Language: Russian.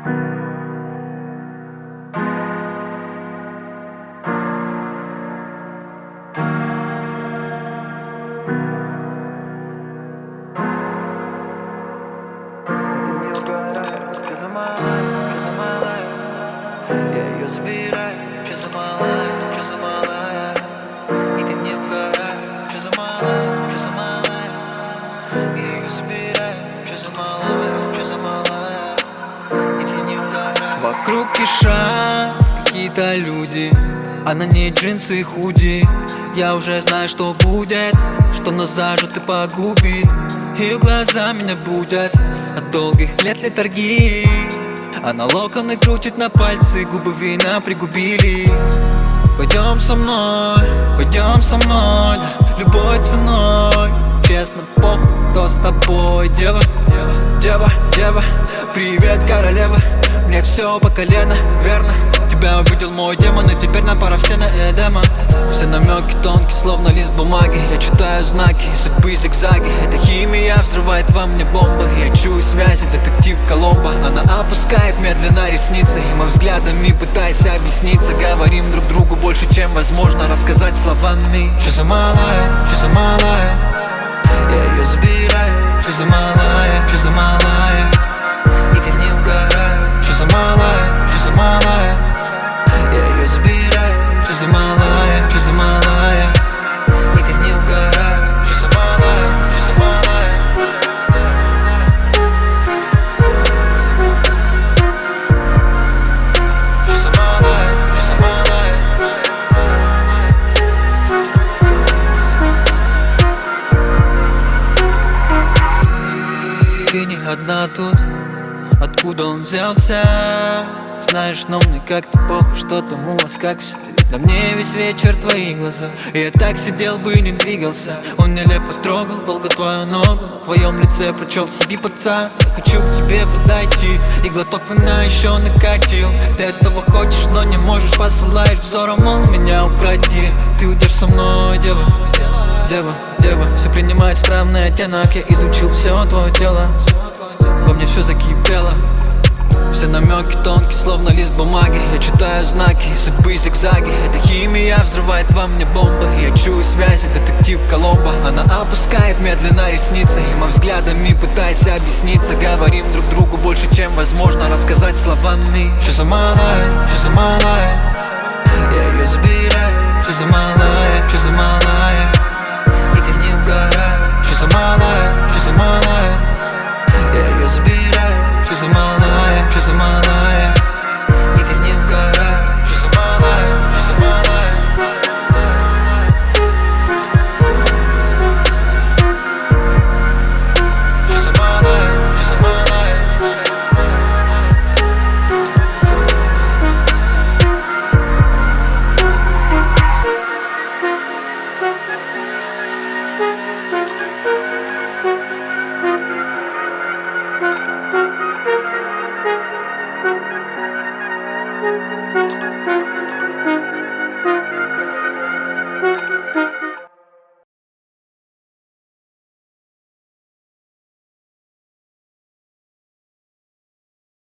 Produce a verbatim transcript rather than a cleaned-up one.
Вокруг кишат какие-то люди, а на ней джинсы и худи. Я уже знаю, что будет, что нас зажжет и погубит. Ее глаза меня будят от долгих лет летаргии. Она локоны крутит на пальцы, губы вина пригубили. Пойдем со мной, пойдем со мной, да, любой ценой. Честно, похуй, кто с тобой, дева, дева, дева. Привет, королева, мне все по колено, верно. Тебя увидел мой демон, и теперь нам пора все на Эдема. Все намеки тонкие, словно лист бумаги. Я читаю знаки, судьбы зигзаги. Эта химия взрывает во мне бомбы. Я чую связи, детектив Коломбо. Она опускает медленно ресницы, и мы взглядами, пытаясь объясниться, говорим друг другу больше, чем возможно рассказать словами. Что за малая, что за малая, я ее забираю. Что за малая, что за малая, и ты не угорай. Что за малая, что за малая, я ее забираю. Что за малая, что за малая, и ты не угорай. Что за малая, что за малая. Что за малая, что за малая. Ты не одна тут, откуда он взялся? Знаешь, но мне как-то похуй, что там у вас как все. Ведь на мне весь вечер твои глаза, и я так сидел бы и не двигался. Он нелепо трогал долго твою ногу, на твоем лице прочел себе пацан. Я хочу к тебе подойти, и глоток вина еще накатил. Ты этого хочешь, но не можешь, посылаешь взором, он меня укради. Ты уйдешь со мной, дева, дева, дева. Все принимает странный оттенок, я изучил все твое тело. Во мне все закипело. Все намеки тонкие, словно лист бумаги. Я читаю знаки, судьбы зигзаги. Эта химия взрывает во мне бомбы. Я чую связи, детектив Коломбо. Она опускает медленно ресницы, и мы взглядами, пытаясь объясниться, говорим друг другу больше, чем возможно рассказать словами. Что за малая, что за малая, я ее забираю. Что за малая, что за малая, и ты не угорай. Что за малая, что за малая, я ее забираю.